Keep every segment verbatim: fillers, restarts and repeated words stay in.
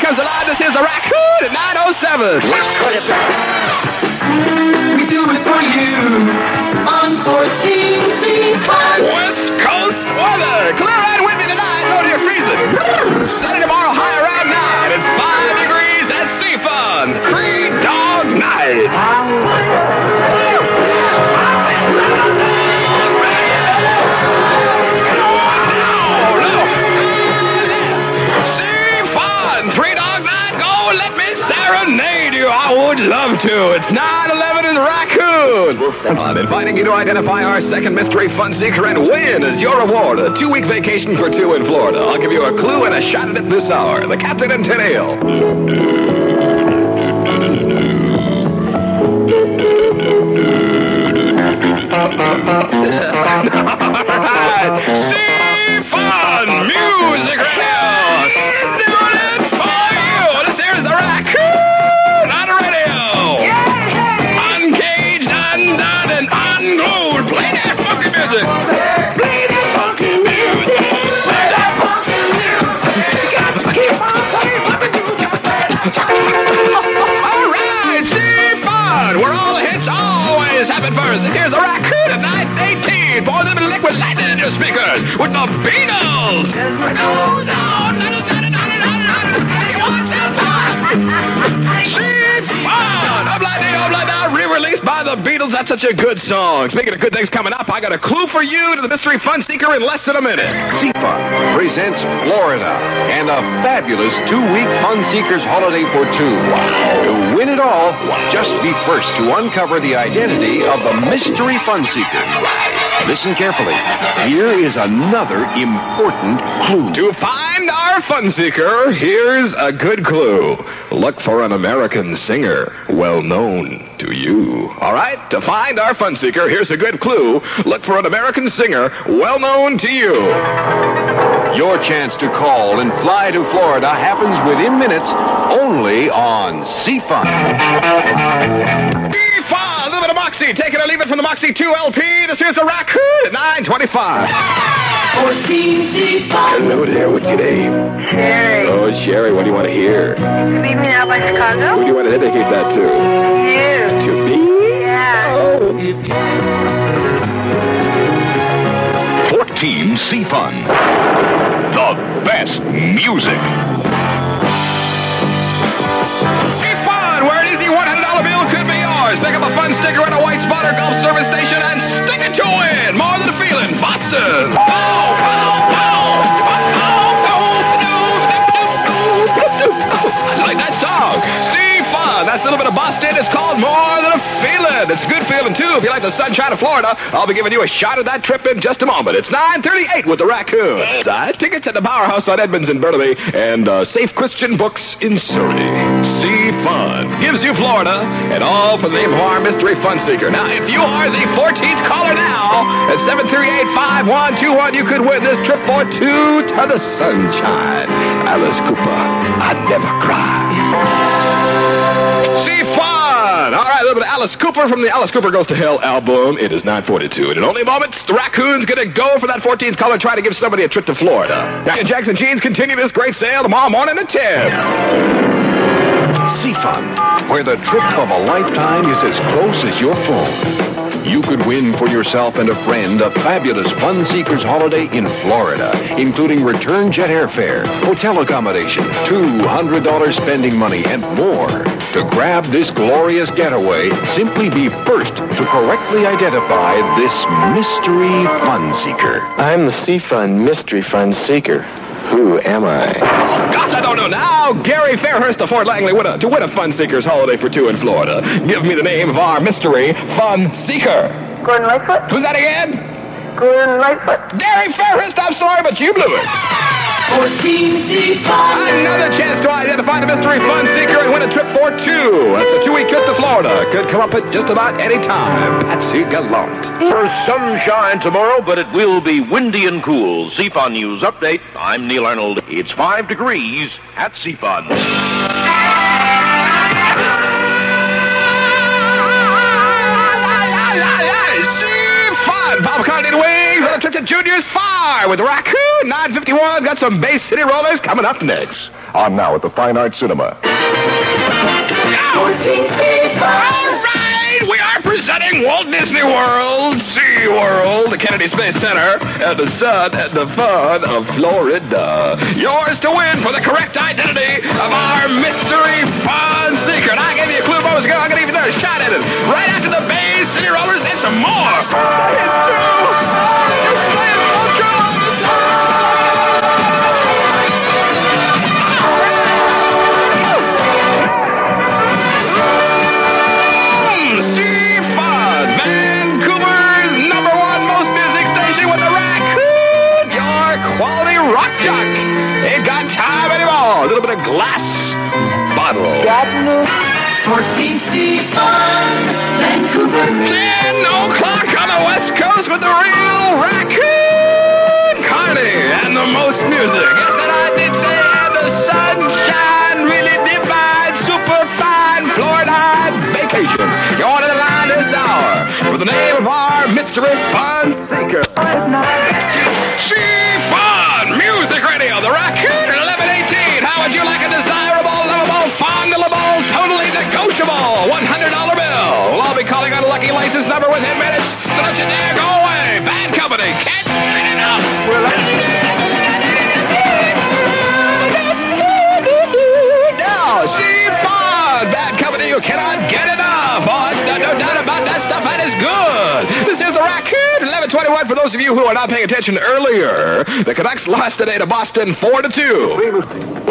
comes alive. This is the Raccoon at nine oh seven. We do it for you on fourteen C Fun. West Coast weather. Clear and windy tonight. Low near freezing. Sunny tomorrow, high around nine. It's five degrees at Sea Fun. Three dog night. I would love to. It's nine eleven in Raccoon. I'm inviting you to identify our second mystery fun seeker and win as your reward a two-week vacation for two in Florida. I'll give you a clue and a shot at it this hour. The Captain and Tin Ale. Sea Fun Music Radio. Doing it for you. This here's the Raccoon. Music. Play that funky music. Play that funky music. You got to keep on playing. All right, Sea Fun, where all the hits always happen first. This here's the Raccoon at nine eighteen. Pour them in liquid lightning in your speakers with the Beatles. No, no, no, no, no, no, no, no. You want some fun? Sea Fun. Obladi, obladi, re-released by the Beatles. That's such a good song. Speaking of good things coming up, I got a clue for you to the Mystery Fun Seeker in less than a minute. Sea Fun presents Florida and a fabulous two-week Fun Seekers holiday for two. Wow. To win it all, just be first to uncover the identity of the Mystery Fun Seeker. Listen carefully. Here is another important clue. To find our Fun Seeker, here's a good clue. Look for an American singer well known to you. All right? To find our Fun Seeker, here's a good clue. Look for an American singer well known to you. Your chance to call and fly to Florida happens within minutes only on Sea Fun. Sea Fun, a little bit of Moxie. Take it or leave it from the Moxie two L P. This here's the Raccoon at nine twenty-five. fourteen C Fun. Hello there. What's your name? Sherry. Oh, Sherry. What do you want to hear? Leave me out by Chicago? Who do you want to dedicate that to? You. To me? Yeah. Oh. fourteen C Fun. The best music. Sea Fun, where an easy one hundred dollar bill could be yours. Pick up a fun sticker at a White Spotter Golf Service Station and stick it to win. More than a feeling. Boston. Oh, oh, oh. I like that song. Sea Fun. That's a little bit of Boston. It's called More Than a Feeling. It's a good feeling, too. If you like the sunshine of Florida, I'll be giving you a shot at that trip in just a moment. It's nine thirty-eight with the Raccoon. Side tickets at the Powerhouse on Edmonds in Burnaby and uh, Safe Christian Books in Surrey. Sea Fun gives you Florida and all for the name of our Mystery Fun Seeker. Now, if you are the fourteenth caller now at seven three eight, five one two one, you could win this trip for two to the sunshine. Alice Cooper, I'd never cry. Sea Fun! All right, a little bit of Alice Cooper from the Alice Cooper Goes to Hell album. It is nine forty-two. And in only moments, the Raccoon's going to go for that fourteenth caller, try to give somebody a trip to Florida. Jack and Jackson Jeans continue this great sale tomorrow morning at ten. Sea Fun, where the trip of a lifetime is as close as your phone. You could win for yourself and a friend a fabulous Fun Seekers holiday in Florida, including return jet airfare, hotel accommodation, two hundred dollars spending money, and more. To grab this glorious getaway, simply be first to correctly identify this Mystery Fun Seeker. I'm the Sea Fun Mystery Fun Seeker. Who am I? Gosh, I don't know now. Gary Fairhurst of Fort Langley win a, to win a Fun Seekers holiday for two in Florida. Give me the name of our Mystery Fun Seeker. Gordon Lightfoot? Who's that again? Gordon Lightfoot. Gary Fairhurst, I'm sorry, but you blew it. fourteen C Fun. Another chance to identify the Mystery Fun Seeker and win a trip for two. That's a two-week trip to Florida. Could come up at just about any time. Patsy Gallant. There's sunshine tomorrow, but it will be windy and cool. C Fun News Update. I'm Neil Arnold. It's five degrees at C Fun. Bob Condon Wings on a trip to Junior's Fire with the Raccoon. nine fifty-one. Got some Bay City Rollers coming up next. On now at the Fine Arts Cinema. fourteen C All right, we are presenting Walt Disney World, Sea World, the Kennedy Space Center, and the sun and the fun of Florida. Yours to win for the correct identity of our mystery fun secret. I gave you a clue, boys. I'm going to give you another shot at it. Right after the Bay City Rollers and some more. It's true. You're playing so true. Ain't got time anymore. A little bit of glass bottle. fourteen C Fun, Vancouver. ten o'clock on the West Coast with the real raccoon Carney and the most music. Yes, and I did say and the sunshine really divine, super fine Florida vacation. You're on the line this hour for the name of our mystery fun seeker. Fun Music Radio, the Raccoon at eleven eighteen. How would you like a desirable, lovable, fondleable, totally negotiable one hundred dollar bill? We'll all be calling on a lucky license number within minutes, so don't you dare go away. Bad company, can't get enough. No, see, fun. Bad company, you cannot get enough. Oh, it's no, no doubt about that stuff. That is good. This is the Raccoon, eleven twenty-one. For those of you who are not paying attention earlier, the Canucks lost today to Boston four to two.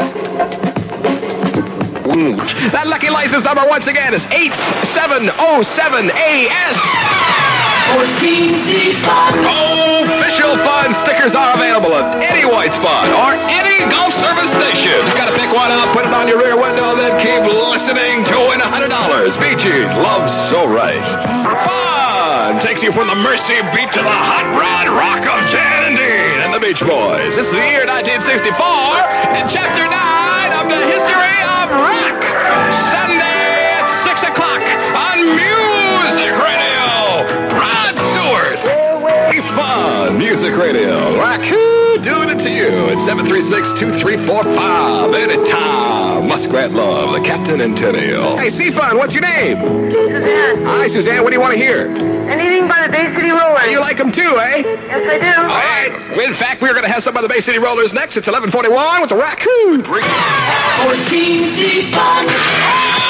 That lucky license number once again is eight seven oh seven A S. fourteen C Fun. Official fun stickers are available at any White Spot or any golf service station. You gotta pick one up, put it on your rear window, then keep listening to win one hundred dollars. Bee Gees, Love So Right. Fun takes you from the Mercy Beat to the Hot Rod Rock of Jan and Dean and the Beach Boys. It's the year nineteen sixty-four and chapter nine of the history of rock. Sunday at six o'clock on Music Radio. Rod Stewart. Fun Music Radio. Raccoon doing it to you at seven three six, two three four five. Anytime. Muskrat Love, the Captain and Tenniel. Hey, C-Fun, what's your name? Suzanne. Hi, Suzanne. What do you want to hear? Anything by the Bay City Rollers. You like them too, eh? Yes, I do. All right. In fact, we're going to have some of the Bay City Rollers next. It's eleven forty-one with the Raccoon. fourteen C Fun.